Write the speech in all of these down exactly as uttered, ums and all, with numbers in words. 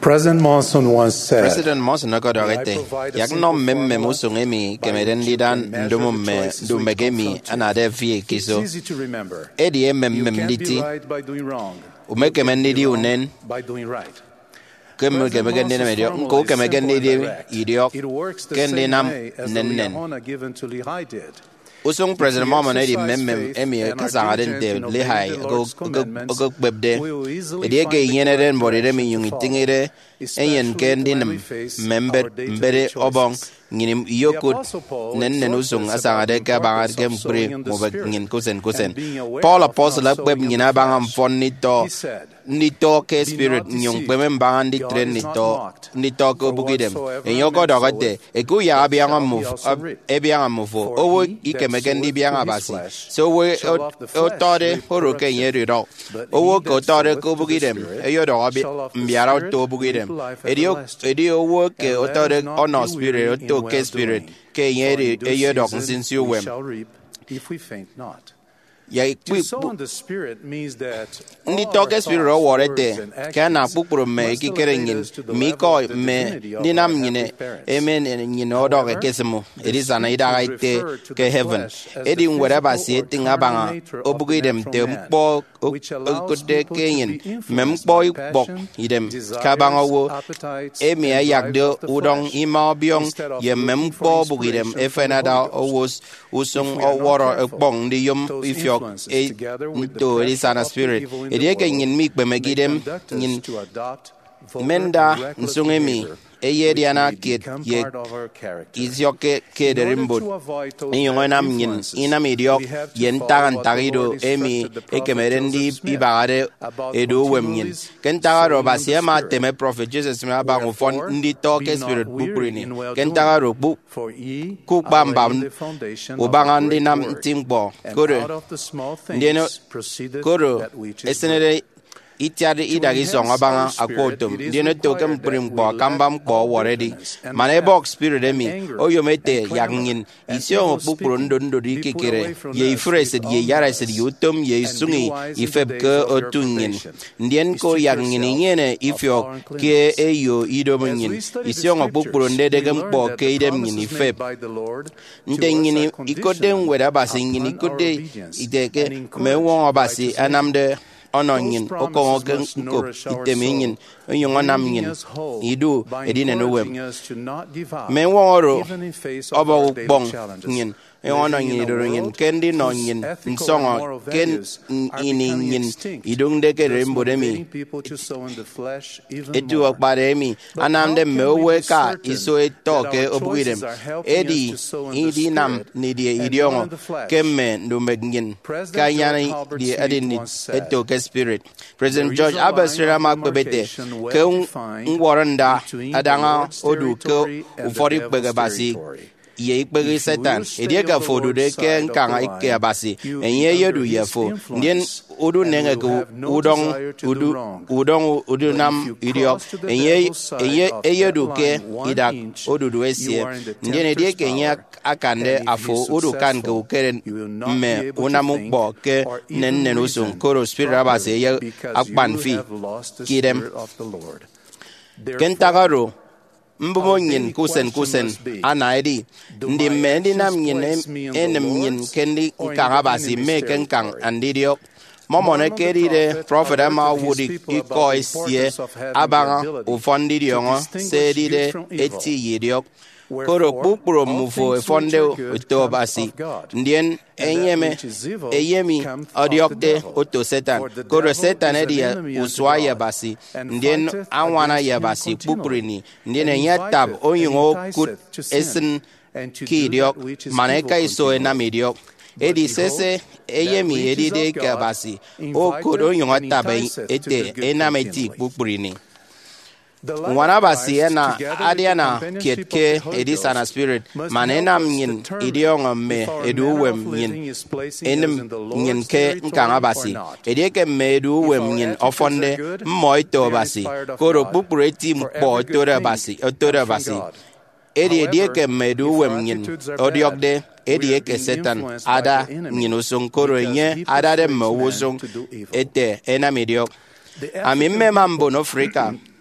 President Monson once said, President Monson nakodorete yakno memme musungemi kemedendidan ndumumme ndumegemi anade vie kiso easy to remember. edi You emmem can't be liti right by doing wrong. umekemendidi You unen wrong by doing right. kemekemendidi medio nko kemekendidi idio It works the kendi same nam way as the nennen Liahona given to Lehi did. usung President Mama edi memme emi kasaren de lehai go go gbebde edi ke yeneden bodide mi yungitingire enyen kendin member mbere obong ngin yokut nennen usung asangade ka bangar kem pri mobek ngin kusen kusen Paul apostle gbeb ngina bangam fon nito nito ke spirit nyung pemem bangan di tren nito nito ko bugidem enyoko dogate eku ya bianga move ebianga move owo ikemegendi bianga basi so we o tore horoke yerido owo ko tore ko bugidem eyodo abi mbiara to bugidem edio edio wo ke o tore ono spirit o to ke spirit ke yeri eyodo sinsu wem If we faint not. ya To sow in the spirit means that all ndi our toke spirit thoughts, worete words, and kana actions pupuro me must ikikere elevate ngin us to the miko level of the me divinity of dinam our ngine heavenly parents. emen ngine odo ke kesemo elisa na ida ite ke heaven edi ngwere ba si etin abanga obugidem te mpo okude kenyin mem po ikbok idem kabanga wo emi ayagde udong ima biong ye mem po bugidem efenada owos usung oworo ekbong di yum ifyok e to elisa na spirit edi ke ngin mi bemegidem ngin menda nsungemi eyediana kit ye izyoke kederimbo inyonam ngin inam idiok yen tagan tagido emi ekemerendi bibare edo wemngin kentagaro basiema teme prophet Jesus me abango fon ndi toke spirit buprini kentagaro bu ku bamba ubangandi nam timbo kore ndeno koro esenere itiade idagi songa banga akotum dine tokem prim bo kambam bo woredi mane box spirit emi oyomete yagin isio pupuro ndondo dikikere ye ifreset ye yaraset yutum ye sungi ifebke otungin ndien ko yagin yene ifyo ke eyo idomingin isio pupuro ndedegem bo ke idem ngin ifeb ndengin ikoden weda basingin ikode ideke mewon abasi anamde onongin okongoken ko itemingin yongonamingin idu edine no wem men woro obo bong ngin yongonongin idorongin kendi nongin nsongo ken iningin idungde ke rembodemi etu okbaremi anamde mewe ka iso etoke obwidem edi idinam nidie idiongo kemme ndumegin kanyani di edini etoke spirit President George Abbas Rama Kwebete ke ngworanda adanga odu ke ufori kpegabasi ye ikpege satan ediega fodu de ke nkanga ikke abasi enye yedu yefo ndien udu nenge ku udong udu udong udu nam idio enye enye eyedu ke ida odu do esie ndien edieke nya akande afo udu kan ke ukeren me unamu bo ke nenne nusun koro spirit abasi ye akpan fi kidem kentagaro mbumo nyin kusen kusen anaidi ndi mendi nam nyin enem nyin kendi nkanga basi me kenkang andidio momone keride prophet ama wudi iko isie abanga ufondidio ngo sedide eti yidio koro pupuro mufo fonde utobasi ndien enyeme eyemi odiokte oto setan koro setan edia uswaya basi ndien anwana ya basi puprini ndien enyatab oyungo kut esen kidiok maneka iso enamidiok edi sese eyemi edide kabasi o kodo yungo tabe ete enameti puprini wana basi ena adiana kietke edisana spirit manena myin idiongo me eduwem myin enem myin ke nkanga basi edieke me eduwem myin ofonde mmoito basi koro pupure ti mpo otore basi otore basi edi edieke me eduwem myin odiokde edieke setan ada myin usonkoro nye ada de me wosong ete enamidiok amimme mambo no frika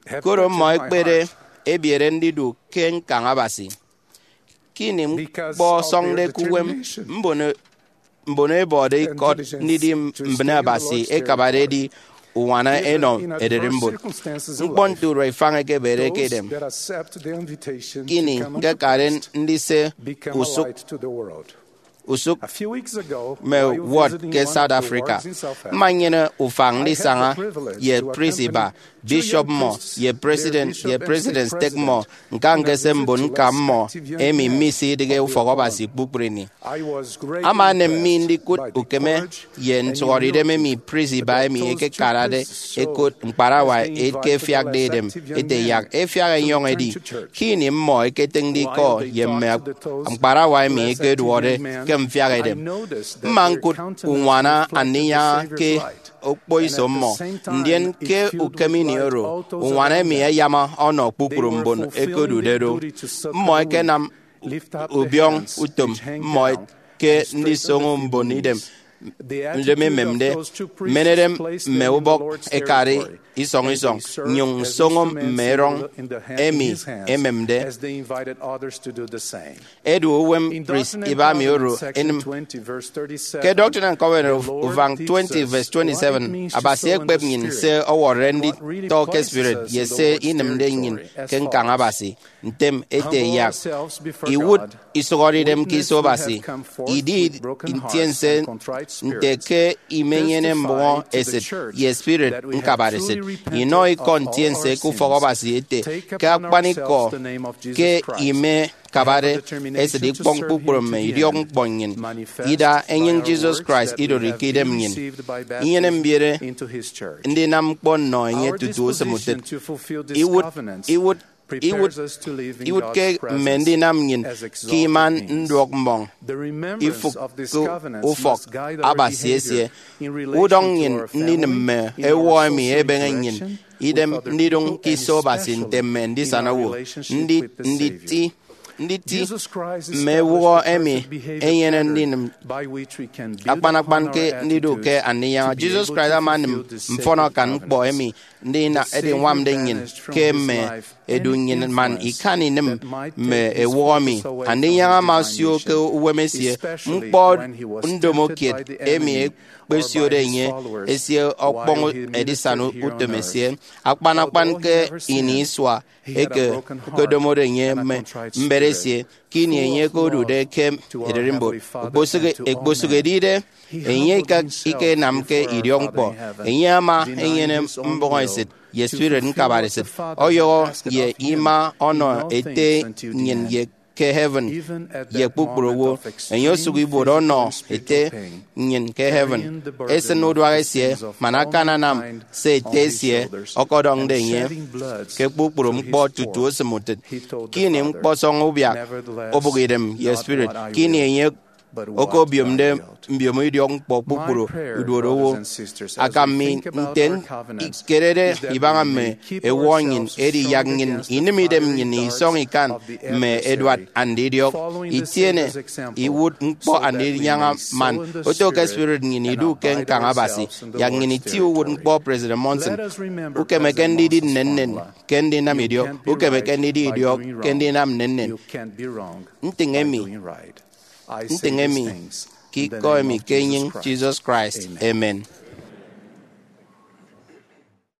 have koro touched mo my ekpere heart ebiere ndị du ke nka ngabasi kini mkpọ songde kuwem mbone mbone bode ikot nidi mbne abasi ekabare di uwana eno ederimbo mkpọ nturo ifange kebere kedem kini nke karen ndị se usuk usuk me word ke South Africa manyene ufang di sanga ye principal bishop mo ye president ye president stek mo nkange sembon kammo emi misi dige ufogobasi bukrini amane mindi kut ukeme ye ntsori de mi principal emi eke karade ekut mparawa eke fiak de dem ete yak e fiak yong edi kini mo eke tengdi ko ye me mparawa emi eke duore kem fiak de mankut unwana aniya ke okpoi sommo ndien ke ukemini oro unwane mi yama ono kpukpuru mbon ekodudero mmo eke nam ubiong utom mmo ke ndi songo mbon idem ndeme memde menedem meubok ekari isong isong nyung songo merong emi ememde edu wem pris ibami oro enim ke doctrine and covenant uvang twenty verse twenty-seven abasi ekpep nyin se oworendi toke spirit yese inemde nyin ken kang abasi ntem ete yak iwood isogori dem kisobasi idi intense nteke imenyene mbo eset ye spirit nkabareset inoi kontiense kufogobasi ete ke akpaniko ke ime kabare ese di pong pupuro me idiong pongin ida enyin Jesus Christ ido rikidem yin yen mbiere ndi nam pon no nye tutu semutet it would it would it would it would ke mendi nam yin kiman ndok mong ifuk ufok abasiesie udong yin ninme ewo mi ebengen yin idem nidong kiso basin temen disanawo ndi ndi ti nditi mewo emi enyene ndinim akpanakpan ke ndidu ke aniya Jesus Christ amanim mfono kan kpo emi ndina edi nwam denyin ke me edunyin man ikani nim me ewo mi aniya amasio ke uwemesie mkpo ndomokiet emi besio denye esie okpong edisanu utemesie akpanakpan ke iniswa eke kodomore nye mberesie kini enye kodu de kem ederimbo bosuge ekbosuge dide enye ka ike namke idiongpo enye ama enye mboiset ye spirit nkabareset oyo ye ima ono ete nyen ye ke heaven ye kpukpurowo enyo sugi boro no ete nyen ke heaven ese no dwa esie manaka nam se tesie okodong de nye ke kpukpuro mkpo tutu osemutet kini mkpo song obia obugidem ye spirit kini enye oko biomde mbiomo idiong po kpukpuro udorowo akami nten ikerere ibangame ewonyin edi yagnin inimidem nyini song ikan me Edward andidiok itiene iwood mkpo andidinyanga man otoke spirit nyini du ken kangabasi yagnin ti wood mkpo President Monson ukeme kendi di nennen kendi namidio ukeme kendi di idiok kendi nam nennen ntingemi Ntengemi ki ko mi kenyin Jesus Christ. Amen.